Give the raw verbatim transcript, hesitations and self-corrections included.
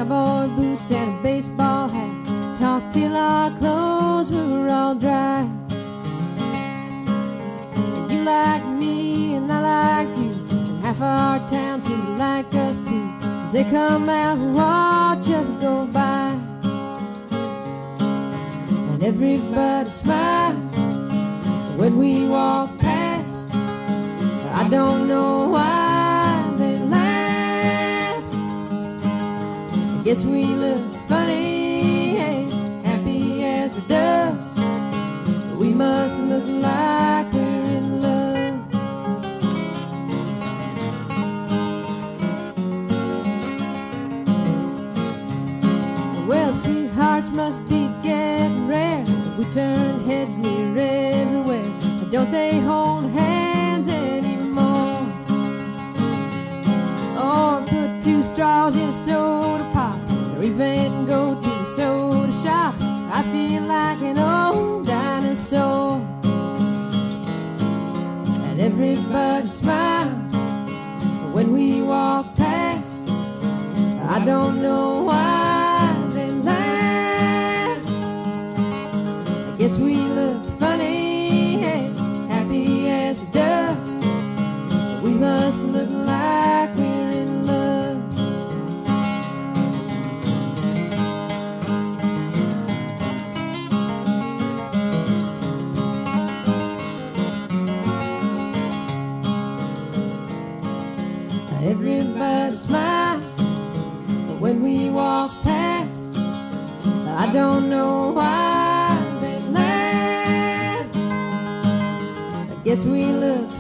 cowboy boots and a baseball hat. Talked till our clothes were all dry. You like me and I liked you, and half our town seems to like us too, 'cause they come out and watch us go by. And everybody smiles when we walk past. I don't know why they laugh. I guess we look funny, hey, happy as a dust. We must look like we're in love. Well, sweethearts must be getting rare. We turn heads near everywhere. Don't they hold hands anymore? Or put two straws in a soda pop, or even go to the soda shop. I feel like an old dinosaur. And everybody smiles when we walk past. I don't know why they laugh. I guess we look funny, hey, happy as a dust. We must look like we're in love. Everybody smiles when we walk past. I don't know why they laugh. I guess we look